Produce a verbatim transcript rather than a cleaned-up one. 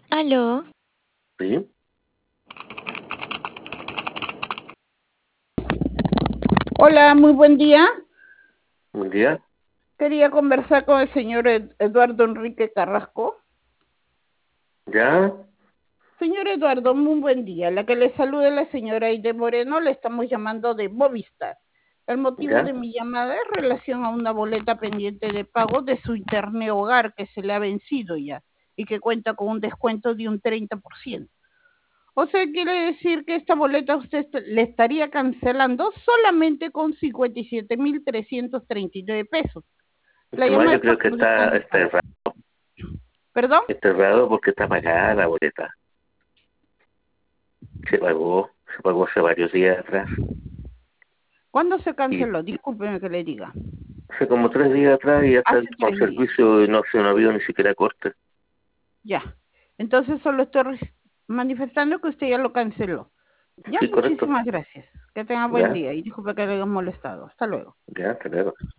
Aló, Sí, Hola, muy buen día. buen día. Quería conversar con el señor Ed- Eduardo Enrique Carrasco. ¿Ya? Señor Eduardo, muy buen día. La que le saluda es la señora Aide Moreno, le estamos llamando de Movistar. El motivo de ¿Ya? mi llamada es en relación a una boleta pendiente de pago de su internet hogar que se le ha vencido ya y que cuenta con un descuento de un treinta por ciento. O sea, quiere decir que esta boleta usted est- le estaría cancelando solamente con cincuenta y siete mil trescientos treinta y nueve pesos. La Tomás, llamada yo es para creo que está, solicitar. está errado, ¿Perdón? está errado porque está pagada la boleta. Se pagó, se pagó hace varios días atrás. ¿Cuándo se Y canceló? Discúlpeme que le diga. hace como tres días atrás y ya está el Hace último tres días. servicio y no, se no ha habido ni siquiera corte. Ya. Entonces solo estoy manifestando que usted ya lo canceló. Ya, Sí, correcto. muchísimas gracias. Que tenga buen ¿Ya? día y disculpe que le haya molestado. Hasta luego. ¿Ya? Hasta luego.